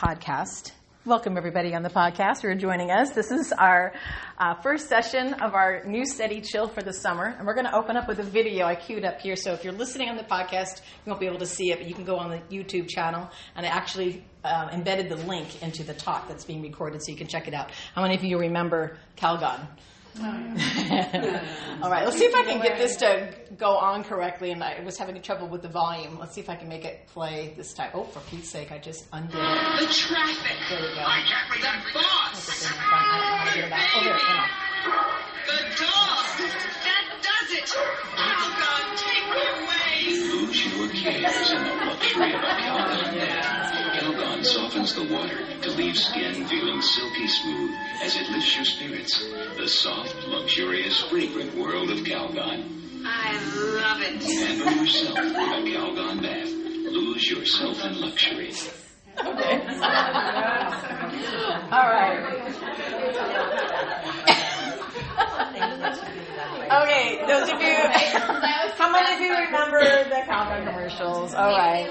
podcast. Welcome, everybody, on the podcast who are joining us. This is our first session of our new study, Chill for the Summer. And we're going to open up with a video I queued up here. So if you're listening on the podcast, you won't be able to see it, but you can go on the YouTube channel. And I actually embedded the link into the talk that's being recorded so you can check it out. How many of you remember Calgon? Oh, yeah. All right, let's see if I can get this to go on correctly. And I was having trouble with the volume. Let's see if I can make it play this time. Oh, for Pete's sake, I just undid it. The traffic. There we go. I can't be the boss. The dog. That does it. Calgon, take me away. Lose your cares in the luxury of a Calgon bath. Calgon softens the water to leave skin feeling silky smooth as it lifts your spirits. The soft, luxurious, fragrant world of Calgon. I love it. Handle yourself with a Calgon bath. Lose yourself in luxury. Okay. All right. Okay, those of you, how many of you remember the Calgon commercials? All right.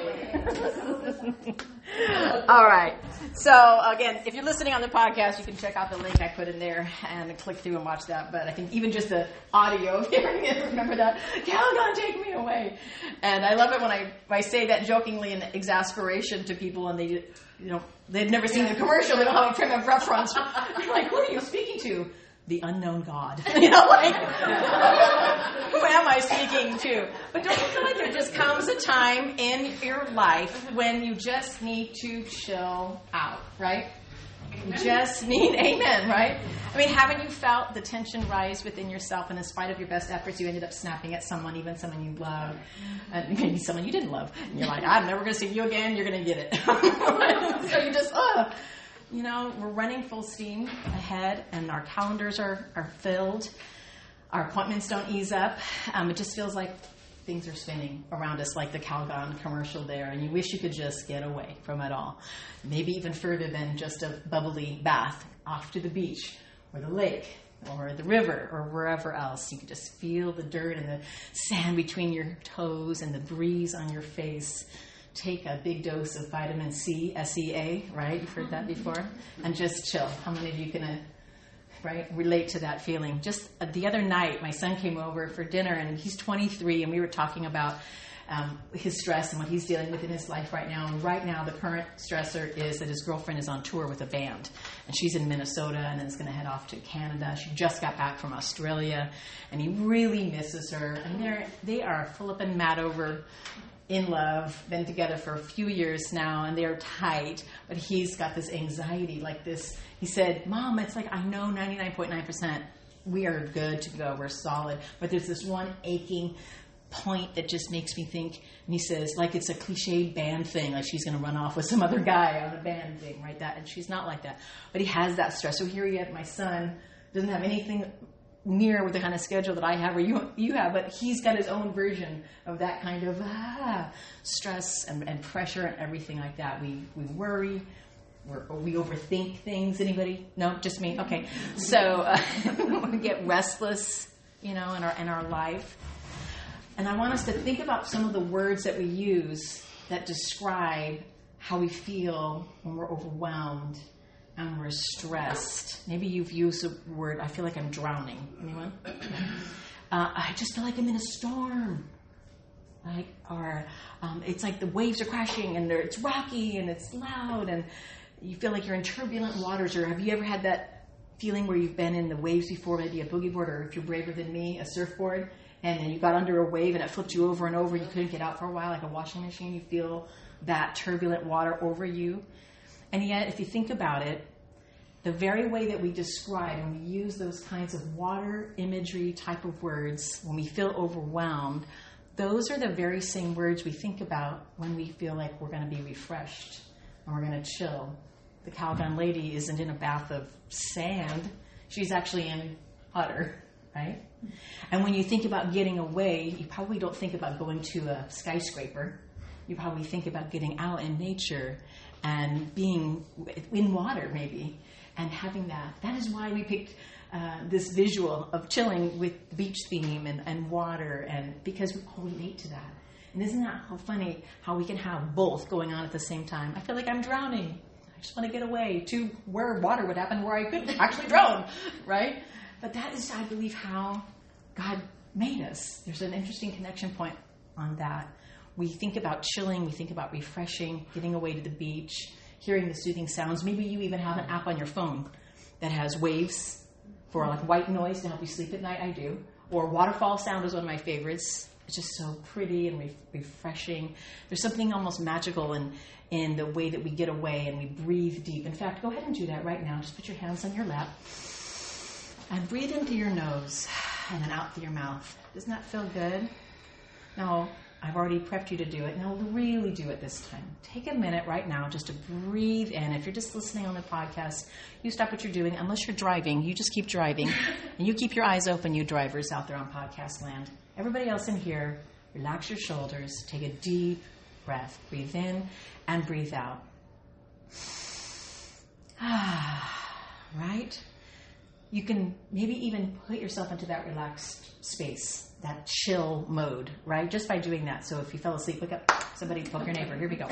All right. So, again, if you're listening on the podcast, you can check out the link I put in there and click through and watch that. But I think even just the audio, hearing it, remember that, Calgon, take me away. And I love it when I say that jokingly in exasperation to people and they, they've never seen the commercial. They don't have a frame of reference. You're like, who are you speaking to? The unknown God. Who am I speaking to? But don't you feel like there just comes a time in your life when you just need to chill out, right? You just need, amen, right? I mean, haven't you felt the tension rise within yourself, and in spite of your best efforts, you ended up snapping at someone, even someone you love, and maybe someone you didn't love. And you're like, I'm never going to see you again, you're going to get it. So you just, we're running full steam ahead, and our calendars are filled. Our appointments don't ease up. It just feels like things are spinning around us like the Calgon commercial there, and you wish you could just get away from it all. Maybe even further than just a bubbly bath off to the beach or the lake or the river or wherever else. You could just feel the dirt and the sand between your toes and the breeze on your face. Take a big dose of vitamin C, SEA, right? You've heard that before? And just chill. How many of you can relate to that feeling? Just the other night, my son came over for dinner, and he's 23, and we were talking about his stress and what he's dealing with in his life right now. And right now, the current stressor is that his girlfriend is on tour with a band, and she's in Minnesota and then is going to head off to Canada. She just got back from Australia, and he really misses her. And they are flipping mad over in love, been together for a few years now, and they're tight, but he's got this anxiety like this. He said, Mom, it's like I know 99.9% we are good to go, we're solid, but there's this one aching point that just makes me think, and he says, like it's a cliched band thing, like she's going to run off with some other guy on the band thing, right? That, and she's not like that. But he has that stress. So here you have my son, doesn't have anything near with the kind of schedule that I have or you have, but he's got his own version of that kind of stress and pressure and everything like that. We worry, we overthink things. Anybody? No, just me? Okay. So we get restless, in our life. And I want us to think about some of the words that we use that describe how we feel when we're overwhelmed and we're stressed. Maybe you've used the word, I feel like I'm drowning. Anyone? I just feel like I'm in a storm. It's like the waves are crashing and it's rocky and it's loud and you feel like you're in turbulent waters. Or have you ever had that feeling where you've been in the waves before, maybe a boogie board, or if you're braver than me, a surfboard, and then you got under a wave and it flipped you over and over and you couldn't get out for a while, like a washing machine? You feel that turbulent water over you. And yet, if you think about it, the very way that we describe and we use those kinds of water imagery type of words when we feel overwhelmed, those are the very same words we think about when we feel like we're going to be refreshed and we're going to chill. The Calgon lady isn't in a bath of sand. She's actually in water, right? And when you think about getting away, you probably don't think about going to a skyscraper. You probably think about getting out in nature and being in water, maybe, and having that. That is why we picked this visual of chilling with the beach theme and water, and because we all relate to that. And isn't that how funny how we can have both going on at the same time? I feel like I'm drowning. I just want to get away to where water would happen, where I could actually drown, right? But that is, I believe, how God made us. There's an interesting connection point on that. We think about chilling, we think about refreshing, getting away to the beach, hearing the soothing sounds. Maybe you even have an app on your phone that has waves for like white noise to help you sleep at night. I do. Or waterfall sound is one of my favorites. It's just so pretty and refreshing. There's something almost magical in the way that we get away and we breathe deep. In fact, go ahead and do that right now. Just put your hands on your lap and breathe into your nose and then out through your mouth. Doesn't that feel good? Now, I've already prepped you to do it. Now, really do it this time. Take a minute right now just to breathe in. If you're just listening on the podcast, you stop what you're doing. Unless you're driving, you just keep driving. And you keep your eyes open, you drivers out there on podcast land. Everybody else in here, relax your shoulders. Take a deep breath. Breathe in and breathe out. Right? You can maybe even put yourself into that relaxed space, that chill mode, right? Just by doing that. So if you fell asleep, wake up, somebody poke your neighbor. Here we go.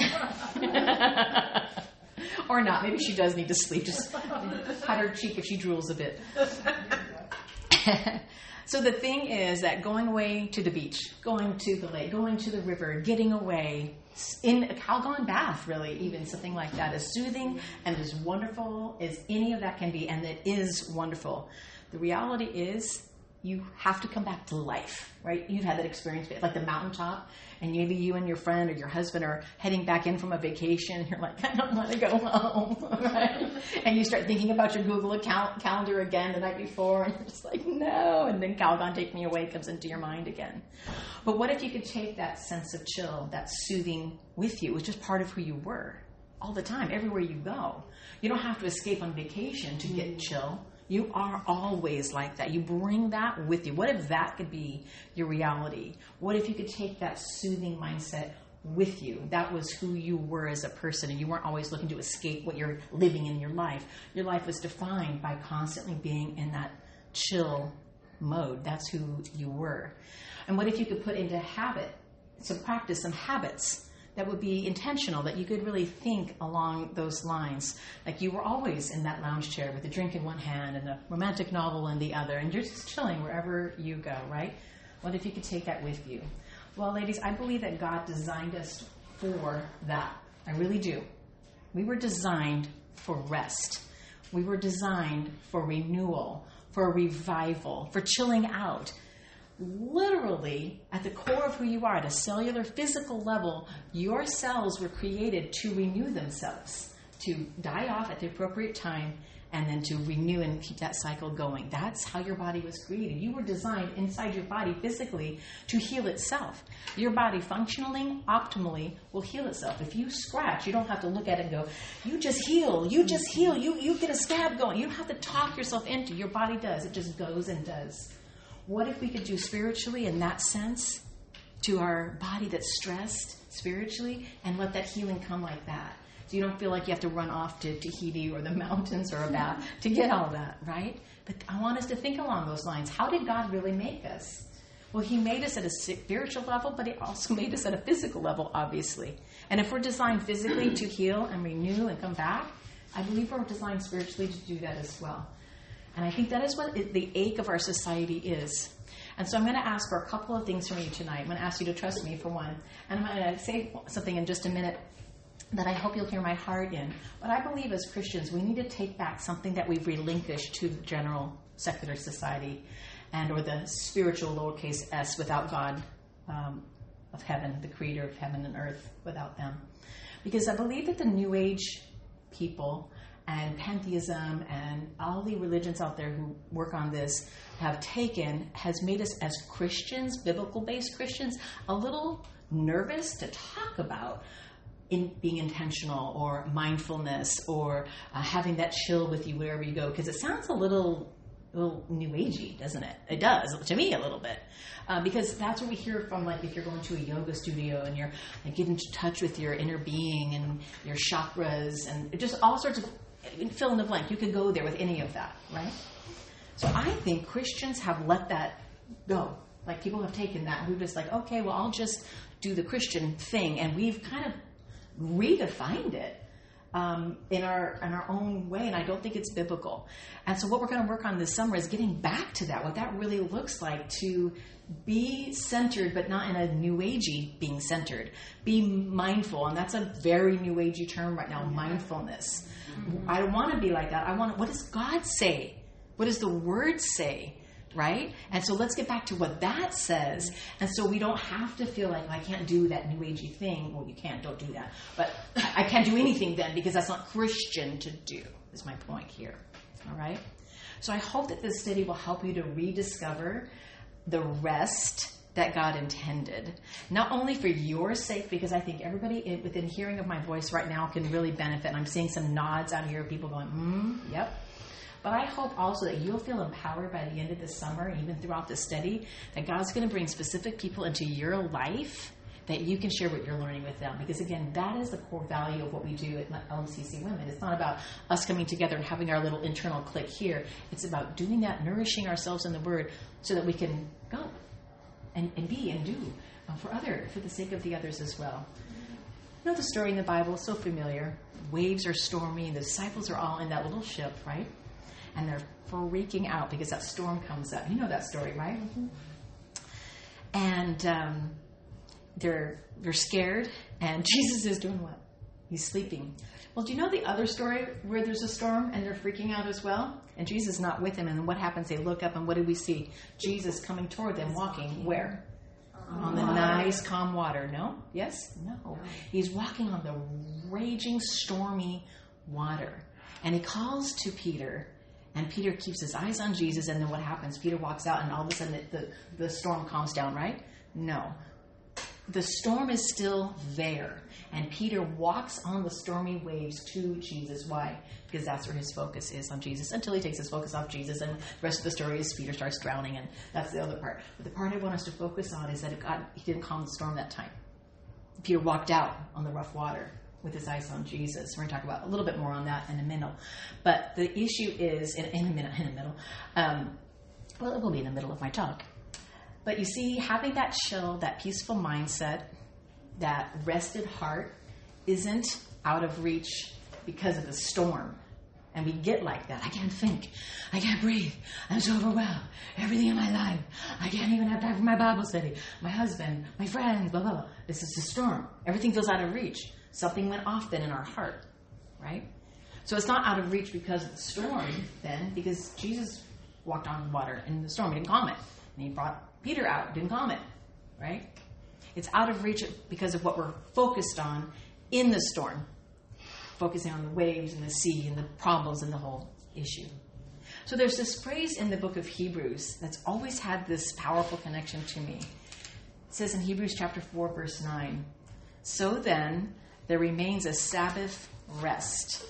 Or not. Maybe she does need to sleep. Just pat her cheek if she drools a bit. So the thing is that going away to the beach, going to the lake, going to the river, getting away, in a Calgon bath, really, even something like that, as soothing and as wonderful as any of that can be, and it is wonderful. The reality is you have to come back to life, right? You've had that experience, like the mountaintop, and maybe you and your friend or your husband are heading back in from a vacation, and you're like, I don't want to go home, right? And you start thinking about your Google calendar again the night before, and you're just like, no, and then Calgon Take Me Away comes into your mind again. But what if you could take that sense of chill, that soothing with you, which is part of who you were all the time, everywhere you go. You don't have to escape on vacation to get chill. You are always like that. You bring that with you. What if that could be your reality? What if you could take that soothing mindset with you? That was who you were as a person, and you weren't always looking to escape what you're living in your life. Your life was defined by constantly being in that chill mode. That's who you were. And what if you could put into habit, practice some habits that would be intentional, that you could really think along those lines. Like you were always in that lounge chair with a drink in one hand and a romantic novel in the other, and you're just chilling wherever you go, right? What if you could take that with you? Well, ladies, I believe that God designed us for that. I really do. We were designed for rest. We were designed for renewal, for revival, for chilling out. Literally, at the core of who you are, at a cellular, physical level, your cells were created to renew themselves, to die off at the appropriate time, and then to renew and keep that cycle going. That's how your body was created. You were designed inside your body physically to heal itself. Your body functioning optimally will heal itself. If you scratch, you don't have to look at it and go, you just heal, you get a scab going. You don't have to talk yourself into it. Your body does. It just goes and does. What if we could do spiritually in that sense to our body that's stressed spiritually and let that healing come like that? So you don't feel like you have to run off to Tahiti or the mountains or a bath to get all that, right? But I want us to think along those lines. How did God really make us? Well, he made us at a spiritual level, but he also made us at a physical level, obviously. And if we're designed physically to heal and renew and come back, I believe we're designed spiritually to do that as well. And I think that is what the ache of our society is. And so I'm going to ask for a couple of things from you tonight. I'm going to ask you to trust me for one. And I'm going to say something in just a minute that I hope you'll hear my heart in. But I believe as Christians, we need to take back something that we've relinquished to the general secular society or the spiritual lowercase s without God of heaven, the creator of heaven and earth without them. Because I believe that the New Age people and pantheism and all the religions out there who work on this has made us as Christians, biblical-based Christians, a little nervous to talk about in being intentional or mindfulness or having that chill with you wherever you go, because it sounds a little new agey, doesn't it? It does, to me, a little bit. Because that's what we hear from, like, if you're going to a yoga studio and you're getting in touch with your inner being and your chakras and just all sorts of, fill in the blank. You could go there with any of that, right? So I think Christians have let that go. Like, people have taken that and we've just like, okay, well, I'll just do the Christian thing. And we've kind of redefined it in our own way, and I don't think it's biblical. And so what we're going to work on this summer is getting back to that, what that really looks like, to be centered, but not in a new agey being centered. Be mindful, and that's a very new agey term right now, mindfulness. I don't want to be like that. I want, what does God say? What does the Word say? Right? And so let's get back to what that says. And so we don't have to feel like, I can't do that new agey thing. Well, you can't, don't do that. But I can't do anything then because that's not Christian to do, is my point here. All right? So I hope that this study will help you to rediscover the rest that God intended. Not only for your sake, because I think everybody within hearing of my voice right now can really benefit. And I'm seeing some nods out here, people going, yep. But I hope also that you'll feel empowered by the end of this summer, and even throughout this study, that God's going to bring specific people into your life that you can share what you're learning with them. Because again, that is the core value of what we do at LMCC Women. It's not about us coming together and having our little internal clique here. It's about doing that, nourishing ourselves in the Word so that we can go and be and do for the sake of the others as well. You know the story in the Bible, so familiar. Waves are stormy, and the disciples are all in that little ship, right? And they're freaking out because that storm comes up. You know that story, right? Mm-hmm. And they're scared, and Jesus is doing what? He's sleeping. Well, do you know the other story where there's a storm and they're freaking out as well? And Jesus is not with them, and then what happens? They look up, and what do we see? Jesus coming toward them, walking where? On the nice, calm water. No? Yes? No. He's walking on the raging, stormy water. And he calls to Peter, and Peter keeps his eyes on Jesus, and then what happens? Peter walks out, and all of a sudden the storm calms down, right? No. The storm is still there, and Peter walks on the stormy waves to Jesus. Why? Because that's where his focus is, on Jesus, until he takes his focus off Jesus, and the rest of the story is Peter starts drowning, and that's the other part. But the part I want us to focus on is that he didn't calm the storm that time. Peter walked out on the rough water with his eyes on Jesus. We're going to talk about a little bit more on that in a minute. But the issue is, well, it will be in the middle of my talk. But you see, having that chill, that peaceful mindset, that rested heart isn't out of reach because of the storm. And we get like that. I can't think. I can't breathe. I'm so overwhelmed. Everything in my life. I can't even have time for my Bible study. My husband, my friends, blah, blah, blah. This is a storm. Everything feels out of reach. Something went off then in our heart, right? So it's not out of reach because of the storm then, because Jesus walked on water in the storm. He didn't calm it. And he brought Peter out, didn't calm it, right? It's out of reach because of what we're focused on in the storm, focusing on the waves and the sea and the problems and the whole issue. So there's this phrase in the book of Hebrews that's always had this powerful connection to me. It says in Hebrews chapter 4, verse 9, "So then there remains a Sabbath rest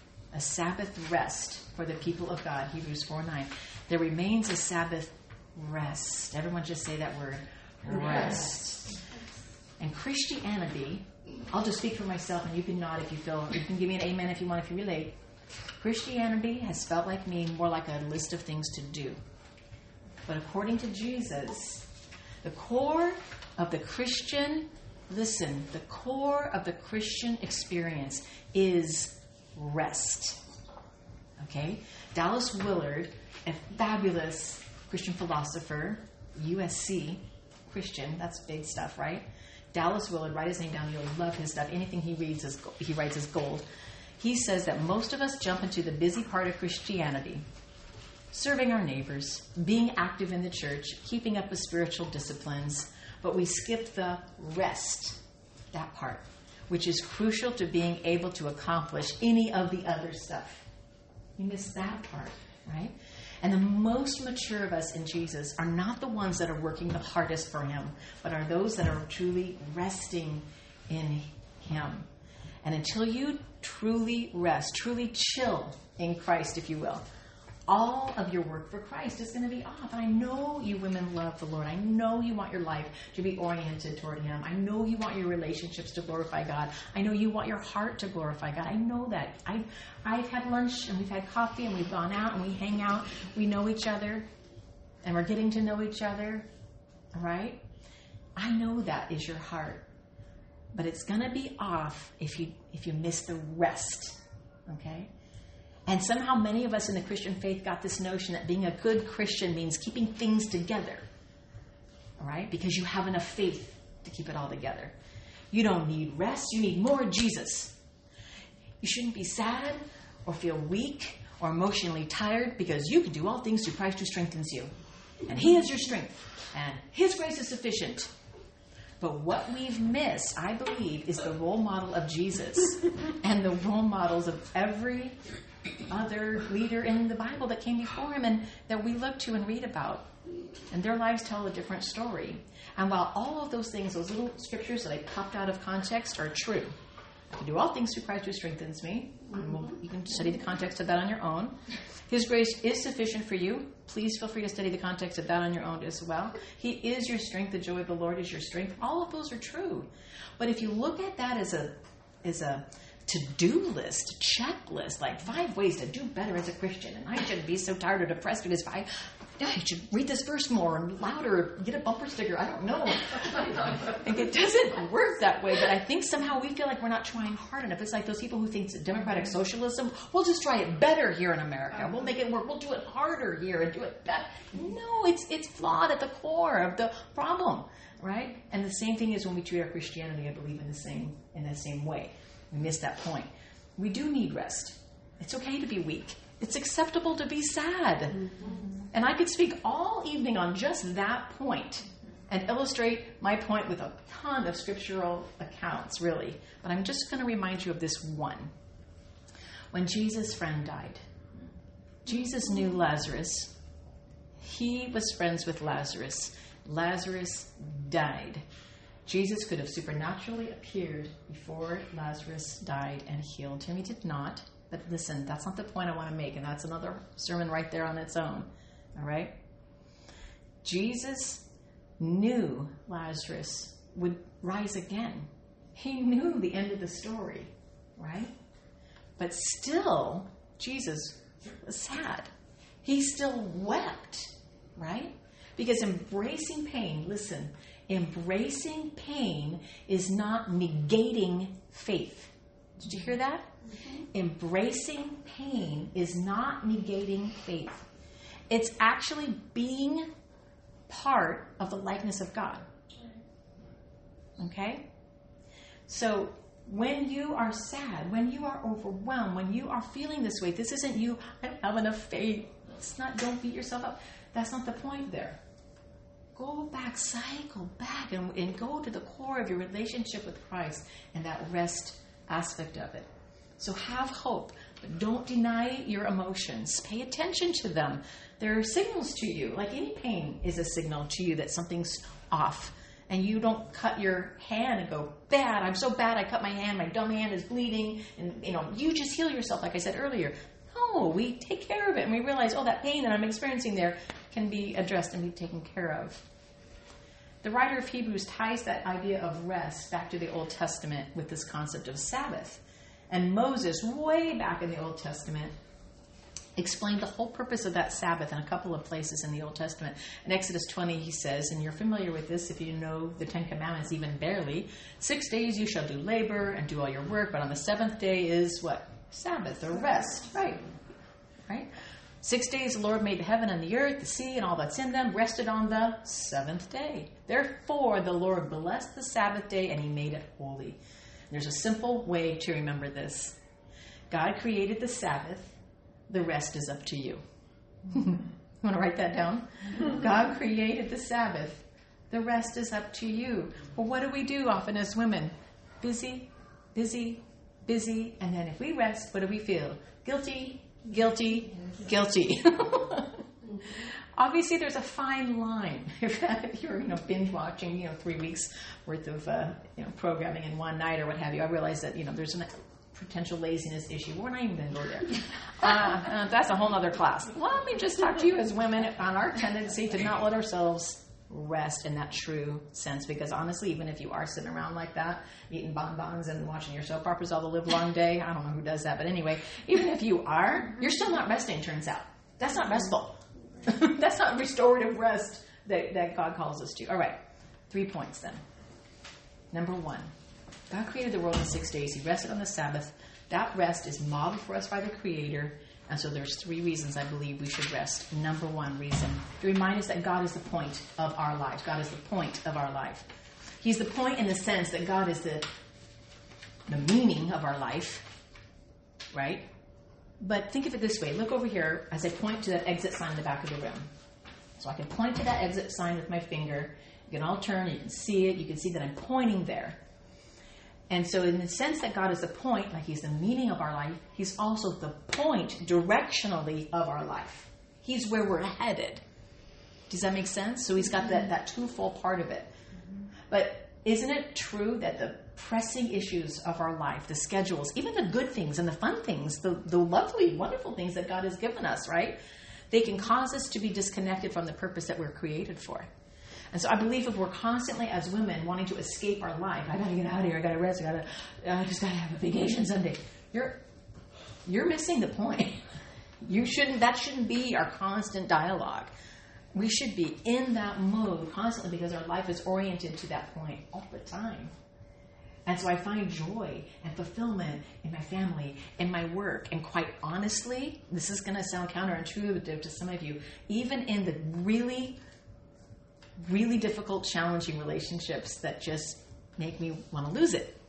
for the people of God." Hebrews 4:9. There remains a Sabbath rest. Everyone just say that word, rest. And Christianity, I'll just speak for myself, and you can nod if you feel, you can give me an amen if you want, if you relate. Christianity has felt like me more like a list of things to do. But according to Jesus, the core of the Christian, the core of the Christian experience is rest. Okay? Dallas Willard, a fabulous Christian philosopher, USC Christian, that's big stuff, right? Dallas Willard, write his name down, you'll love his stuff. Anything he writes is gold. He says that most of us jump into the busy part of Christianity, serving our neighbors, being active in the church, keeping up with spiritual disciplines, but we skip the rest, that part, which is crucial to being able to accomplish any of the other stuff. You miss that part, right? And the most mature of us in Jesus are not the ones that are working the hardest for him, but are those that are truly resting in him. And until you truly rest, truly chill in Christ, if you will, all of your work for Christ is going to be off. And I know you women love the Lord. I know you want your life to be oriented toward him. I know you want your relationships to glorify God. I know you want your heart to glorify God. I know that. I've had lunch, and we've had coffee, and we've gone out, and we hang out. We know each other, and we're getting to know each other. All right? I know that is your heart. but it's going to be off if you miss the rest. Okay? And somehow many of us in the Christian faith got this notion that being a good Christian means keeping things together. All right? Because you have enough faith to keep it all together. You don't need rest. You need more Jesus. You shouldn't be sad or feel weak or emotionally tired because you can do all things through Christ who strengthens you. And He is your strength. And His grace is sufficient. But what we've missed, I believe, is the role model of Jesus and the role models of every other leader in the Bible that came before Him and that we look to and read about. And their lives tell a different story. And while all of those things, those little scriptures that I popped out of context are true, I do all things through Christ who strengthens me. You can study the context of that on your own. His grace is sufficient for you. Please feel free to study the context of that on your own as well. He is your strength. The joy of the Lord is your strength. All of those are true. But if you look at that as a to-do list, checklist, like 5 ways to do better as a Christian, and I shouldn't be so tired or depressed because I should read this verse more and louder, get a bumper sticker, I don't know. And it doesn't work that way, but I think somehow we feel like we're not trying hard enough. It's like those people who think that democratic socialism, we'll just try it better here in America. We'll make it work. We'll do it harder here and do it better. No, it's flawed at the core of the problem, right? And the same thing is when we treat our Christianity, I believe, in the same way. We miss that point. We do need rest. It's okay to be weak. It's acceptable to be sad. And I could speak all evening on just that point and illustrate my point with a ton of scriptural accounts, really. But I'm just going to remind you of this one. When Jesus' friend died, Jesus knew Lazarus. He was friends with Lazarus. Lazarus died. Jesus could have supernaturally appeared before Lazarus died and healed him. He did not. But listen, that's not the point I want to make, and that's another sermon right there on its own. All right? Jesus knew Lazarus would rise again. He knew the end of the story, right? But still, Jesus was sad. He still wept, right? Because embracing pain, listen, embracing pain is not negating faith. Did you hear that? Embracing pain is not negating faith. It's actually being part of the likeness of God. Okay? So when you are sad, when you are overwhelmed, when you are feeling this way, this isn't you, I don't have enough faith. It's not, don't beat yourself up. That's not the point there. Go back, cycle back, and go to the core of your relationship with Christ and that rest aspect of it. So have hope, but don't deny your emotions. Pay attention to them. They're signals to you. Like any pain is a signal to you that something's off. And you don't cut your hand and go, bad, I'm so bad, I cut my hand, my dumb hand is bleeding. And, you just heal yourself, like I said earlier. No, we take care of it. And we realize, that pain that I'm experiencing there can be addressed and be taken care of. The writer of Hebrews ties that idea of rest back to the Old Testament with this concept of Sabbath. And Moses, way back in the Old Testament, explained the whole purpose of that Sabbath in a couple of places in the Old Testament. In Exodus 20, he says, and you're familiar with this if you know the Ten Commandments even barely, 6 days you shall do labor and do all your work, but on the 7th day is what? Sabbath, or rest. Right? 6 days the Lord made the heaven and the earth, the sea, and all that's in them, rested on the 7th day. Therefore the Lord blessed the Sabbath day, and He made it holy. There's a simple way to remember this. God created the Sabbath. The rest is up to you. You want to write that down? God created the Sabbath. The rest is up to you. Well, what do we do often as women? Busy, busy, busy. And then if we rest, what do we feel? Guilty, guilty, guilty. Obviously, there's a fine line. If you're, binge watching, 3 weeks worth of, programming in one night or what have you, I realize that, there's a potential laziness issue. We're not even going to go there. That's a whole other class. Let me just talk to you as women on our tendency to not let ourselves rest in that true sense. Because honestly, even if you are sitting around like that, eating bonbons and watching your soap operas all the live long day, I don't know who does that, but anyway, even if you are, you're still not resting, turns out. That's not restful. That's not restorative rest that God calls us to. All right, 3 points then. Number 1, God created the world in 6 days. He rested on the Sabbath. That rest is modeled for us by the Creator. And so there's 3 reasons I believe we should rest. Number 1 reason, to remind us that God is the point of our life. God is the point of our life. He's the point in the sense that God is the meaning of our life, right? But think of it this way. Look over here as I point to that exit sign in the back of the room. So I can point to that exit sign with my finger. You can all turn. You can see it. You can see that I'm pointing there. And so in the sense that God is the point, like he's the meaning of our life, he's also the point directionally of our life. He's where we're headed. Does that make sense? So he's got that twofold part of it. But isn't it true that the pressing issues of our life, the schedules, even the good things and the fun things, the lovely, wonderful things that God has given us, right? They can cause us to be disconnected from the purpose that we're created for. And so I believe if we're constantly, as women, wanting to escape our life, I got to get out of here, I got to rest, I just got to have a vacation someday. You're missing the point. That shouldn't be our constant dialogue. We should be in that mode constantly because our life is oriented to that point all the time. And so I find joy and fulfillment in my family, in my work, and quite honestly, this is going to sound counterintuitive to some of you, even in the really, really difficult, challenging relationships that just make me want to lose it.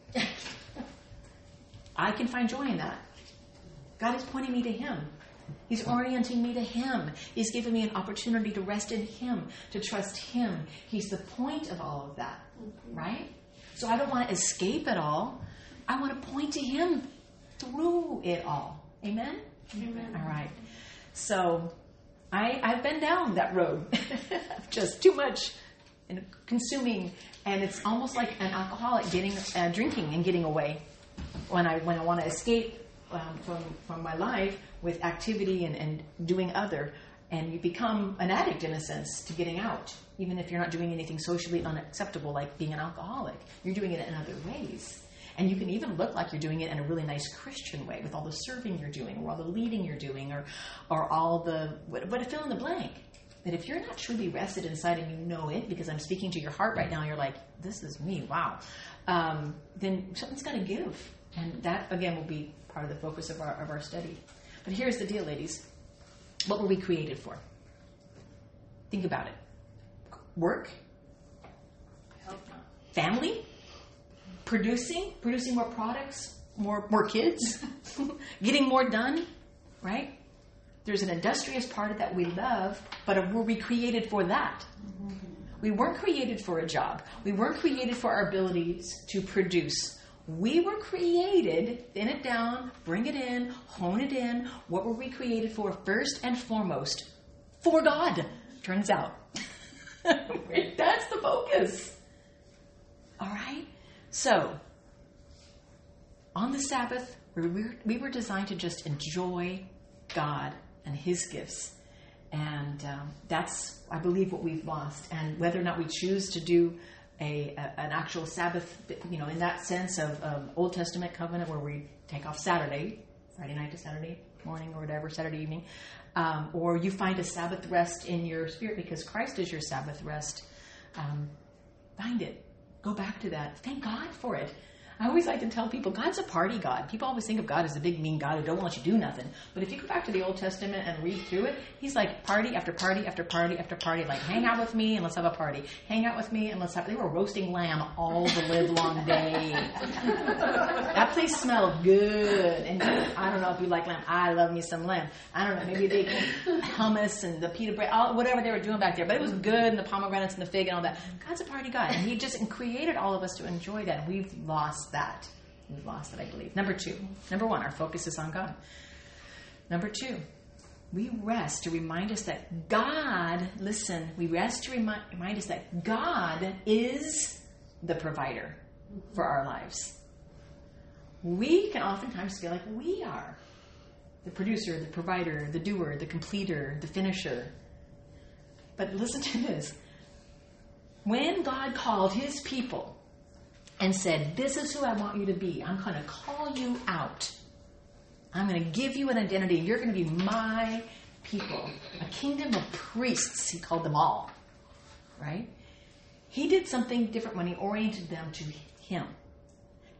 I can find joy in that. God is pointing me to Him. He's orienting me to Him. He's giving me an opportunity to rest in Him, to trust Him. He's the point of all of that, right? So I don't want to escape it all. I want to point to Him through it all. Amen? Amen. All right. So I've been down that road. Just too much and consuming. And it's almost like an alcoholic drinking and getting away. When I want to escape from my life with activity and doing other. And you become an addict, in a sense, to getting out. Even if you're not doing anything socially unacceptable, like being an alcoholic. You're doing it in other ways. And you can even look like you're doing it in a really nice Christian way, with all the serving you're doing, or all the leading you're doing, or all the, what fill in the blank. That if you're not truly rested inside and you know it, because I'm speaking to your heart right now, you're like, this is me, wow. Then something's got to give. And that, again, will be part of the focus of our study. But here's the deal, ladies. What were we created for? Think about it. Work? Family? Producing more products? More kids? Getting more done? Right? There's an industrious part of that we love, but were we created for that? We weren't created for a job. We weren't created for our abilities to produce. We were created, thin it down, bring it in, hone it in. What were we created for first and foremost? For God, turns out. That's the focus. All right? So, on the Sabbath, we were designed to just enjoy God and His gifts. And that's, I believe, what we've lost. And whether or not we choose to do an actual Sabbath, in that sense of Old Testament covenant where we take off Saturday, Friday night to Saturday morning or whatever, Saturday evening, or you find a Sabbath rest in your spirit because Christ is your Sabbath rest, find it. Go back to that. Thank God for it. I always like to tell people, God's a party God. People always think of God as a big, mean God who don't want you to do nothing. But if you go back to the Old Testament and read through it, He's like party after party after party after party. Like, hang out with me and let's have a party. Hang out with me and let's have... They were roasting lamb all the livelong day. That place smelled good. And I don't know if you like lamb. I love me some lamb. I don't know. Maybe they hummus and the pita bread, whatever they were doing back there. But it was good, and the pomegranates and the fig and all that. God's a party God. And He just created all of us to enjoy that. And we've lost that. We've lost it, I believe. Number one, our focus is on God. Number two, we rest to remind us that God, we rest to remind us that God is the provider for our lives. We can oftentimes feel like we are the producer, the provider, the doer, the completer, the finisher. But listen to this. When God called His people and said, this is who I want you to be. I'm going to call you out. I'm going to give you an identity. You're going to be my people. A kingdom of priests, He called them all. Right? He did something different when He oriented them to Him.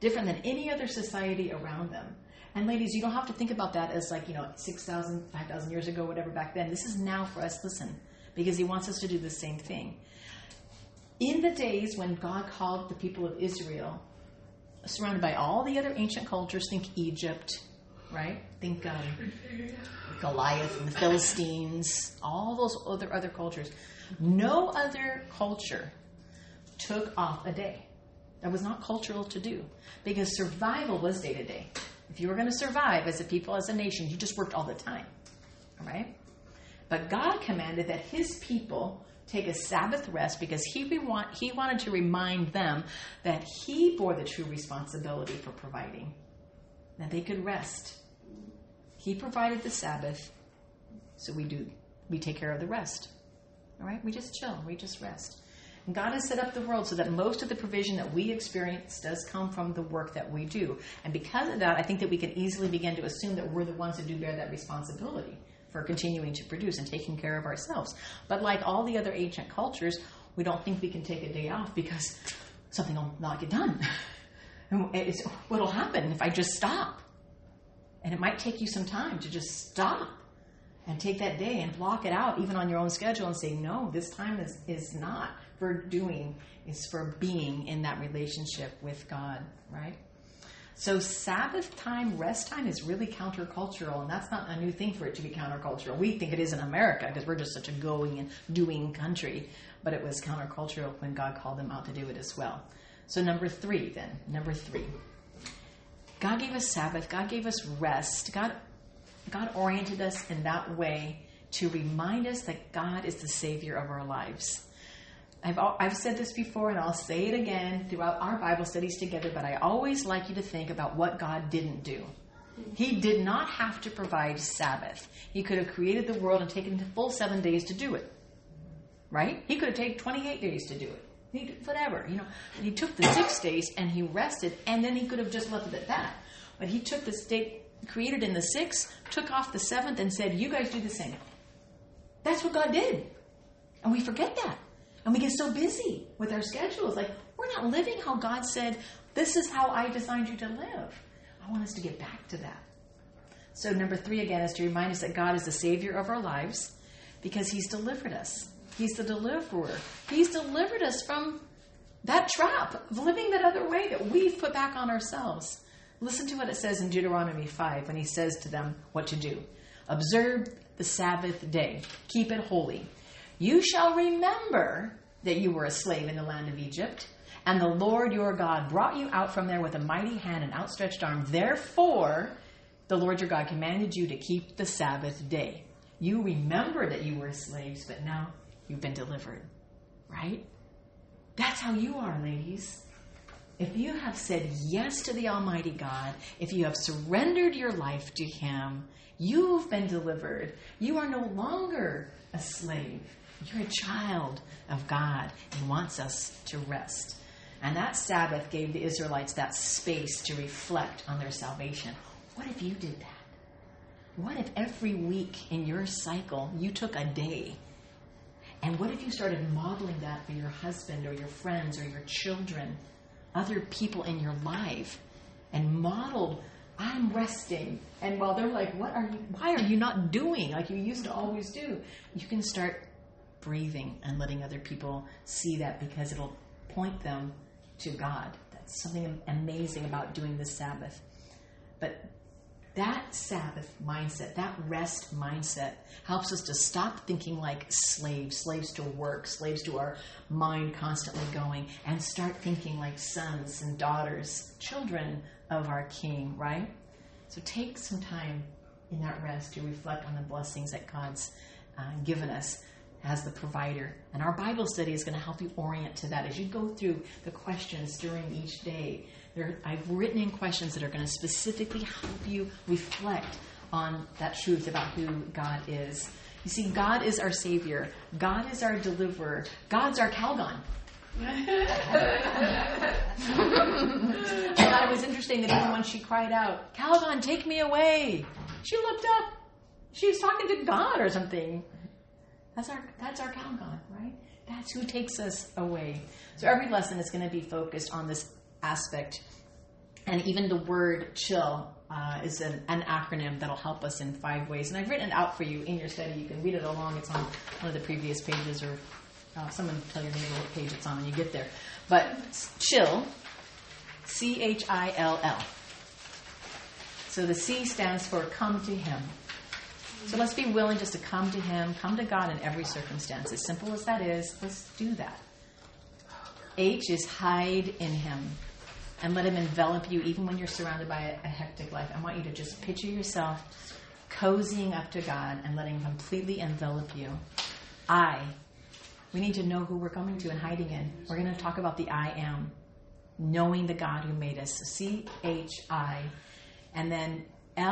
different than any other society around them. And ladies, you don't have to think about that as 6,000, 5,000 years ago, whatever back then. This is now for us, listen, because he wants us to do the same thing. In the days when God called the people of Israel, surrounded by all the other ancient cultures, think Egypt, right? Think Goliath and the Philistines, all those other cultures. No other culture took off a day. That was not cultural to do, because survival was day to day. If you were going to survive as a people, as a nation, you just worked all the time, all right? But God commanded that his people take a Sabbath rest because he wanted to remind them that he bore the true responsibility for providing, that they could rest. He provided the Sabbath, so we take care of the rest. All right? We just chill. We just rest. And God has set up the world so that most of the provision that we experience does come from the work that we do. And because of that, I think that we can easily begin to assume that we're the ones who do bear that responsibility for continuing to produce and taking care of ourselves. But like all the other ancient cultures, we don't think we can take a day off because something will not get done. What'll happen if I just stop? And it might take you some time to just stop and take that day and block it out even on your own schedule and say, no, this time is not for doing, it's for being in that relationship with God, right? So Sabbath time, rest time is really countercultural, and that's not a new thing for it to be countercultural. We think it is in America because we're just such a going and doing country, but it was countercultural when God called them out to do it as well. So number three. God gave us Sabbath. God gave us rest. God oriented us in that way to remind us that God is the Savior of our lives. I've said this before, and I'll say it again throughout our Bible studies together, but I always like you to think about what God didn't do. He did not have to provide Sabbath. He could have created the world and taken the full 7 days to do it. Right? He could have taken 28 days to do it. Whatever, He took the 6 days and he rested, and then he could have just left it at that. But he took the state created in the 6th, took off the 7th, and said, you guys do the same. That's what God did. And we forget that. And we get so busy with our schedules. Like, we're not living how God said, this is how I designed you to live. I want us to get back to that. So number 3, again, is to remind us that God is the Savior of our lives because he's delivered us. He's the deliverer. He's delivered us from that trap of living that other way that we've put back on ourselves. Listen to what it says in Deuteronomy 5 when he says to them what to do. Observe the Sabbath day. Keep it holy. You shall remember that you were a slave in the land of Egypt, and the Lord your God brought you out from there with a mighty hand and outstretched arm. Therefore, the Lord your God commanded you to keep the Sabbath day. You remember that you were slaves, but now you've been delivered. Right? That's how you are, ladies. If you have said yes to the Almighty God, if you have surrendered your life to him, you've been delivered. You are no longer a slave. You're a child of God. He wants us to rest. And that Sabbath gave the Israelites that space to reflect on their salvation. What if you did that? What if every week in your cycle you took a day? And what if you started modeling that for your husband or your friends or your children, other people in your life, and modeled, I'm resting. And while they're like, why are you not doing like you used to always do? You can start breathing and letting other people see that because it'll point them to God. That's something amazing about doing the Sabbath. But that Sabbath mindset, that rest mindset, helps us to stop thinking like slaves to work, slaves to our mind constantly going, and start thinking like sons and daughters, children of our King, right? So take some time in that rest to reflect on the blessings that God's given us as the provider. And our Bible study is going to help you orient to that as you go through the questions during each day. I've written in questions that are going to specifically help you reflect on that truth about who God is. You see, God is our Savior. God is our deliverer. God's our Calgon. I thought it was interesting that even when she cried out, Calgon, take me away, she looked up. She was talking to God or something. That's our Calgon, right? That's who takes us away. So every lesson is going to be focused on this aspect And even the word chill is an acronym that'll help us in 5 ways. And I've written it out for you in your study. You can read it along. It's on one of the previous pages, or someone tell your neighbor what page it's on when you get there. But chill, CHILL. So the C stands for come to Him. So let's be willing just to come to Him, come to God in every circumstance. As simple as that is, let's do that. H is hide in Him and let Him envelop you even when you're surrounded by a hectic life. I want you to just picture yourself cozying up to God and letting Him completely envelop you. We need to know who we're coming to and hiding in. We're going to talk about the I am, knowing the God who made us. So C-H-I. And then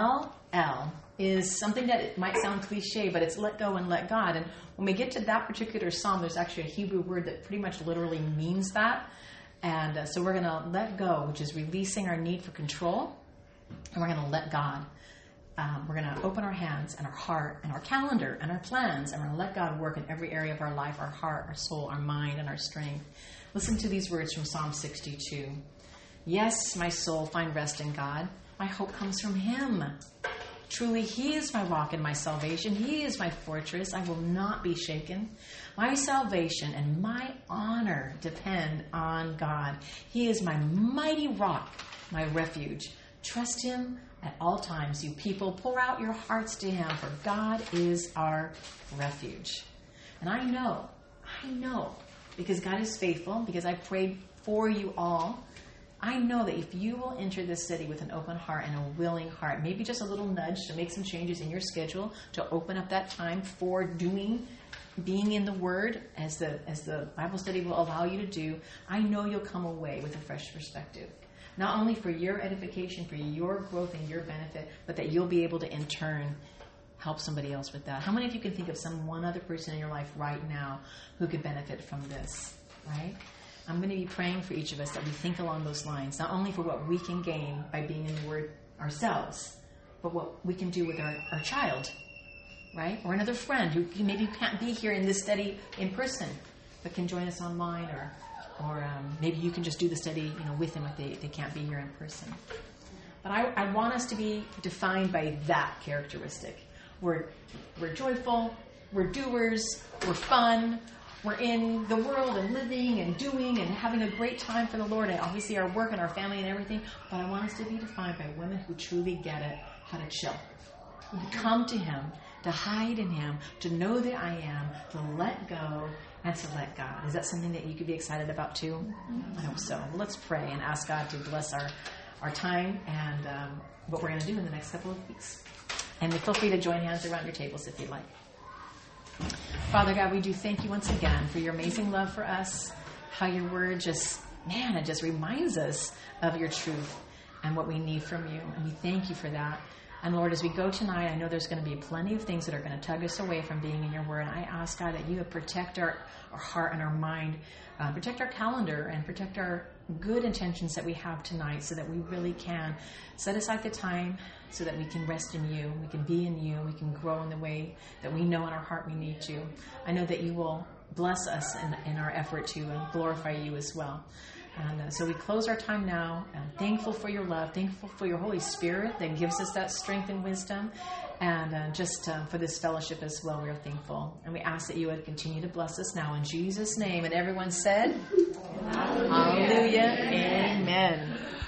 L is something that it might sound cliche, but it's let go and let God. And when we get to that particular psalm, there's actually a Hebrew word that pretty much literally means that. And so we're going to let go, which is releasing our need for control. And we're going to let God. We're going to open our hands and our heart and our calendar and our plans. And we're going to let God work in every area of our life, our heart, our soul, our mind, and our strength. Listen to these words from Psalm 62. Yes, my soul, find rest in God. My hope comes from Him. Truly, He is my rock and my salvation. He is my fortress. I will not be shaken. My salvation and my honor depend on God. He is my mighty rock, my refuge. Trust Him at all times. You people, pour out your hearts to Him, for God is our refuge. And I know, because God is faithful, because I prayed for you all, I know that if you will enter this city with an open heart and a willing heart, maybe just a little nudge to make some changes in your schedule to open up that time for being in the Word as the Bible study will allow you to do, I know you'll come away with a fresh perspective. Not only for your edification, for your growth and your benefit, but that you'll be able to in turn help somebody else with that. How many of you can think of one other person in your life right now who could benefit from this, right? I'm going to be praying for each of us that we think along those lines, not only for what we can gain by being in the Word ourselves, but what we can do with our child, right? Or another friend who maybe can't be here in this study in person, but can join us online, or maybe you can just do the study, with them if they can't be here in person. But I want us to be defined by that characteristic. We're joyful, we're doers, we're fun, we're in the world and living and doing and having a great time for the Lord, and obviously our work and our family and everything. But I want us to be defined by women who truly get it, how to chill, to come to Him, to hide in Him, to know that I am, to let go, and to let God. Is that something that you could be excited about too? I hope so. Well, let's pray and ask God to bless our time and what we're going to do in the next couple of weeks. And feel free to join hands around your tables if you'd like. Father God, we do thank you once again for your amazing love for us, how your word it just reminds us of your truth and what we need from you. And we thank you for that. And Lord, as we go tonight, I know there's going to be plenty of things that are going to tug us away from being in your word. And I ask, God, that you would protect our heart and our mind, protect our calendar, and protect our good intentions that we have tonight so that we really can set aside the time so that we can rest in you, we can be in you, we can grow in the way that we know in our heart we need to. I know that you will bless us in our effort to glorify you as well. And so we close our time now, thankful for your love, thankful for your Holy Spirit that gives us that strength and wisdom, and just for this fellowship as well, we are thankful. And we ask that you would continue to bless us now in Jesus' name. And everyone said, Hallelujah. Amen.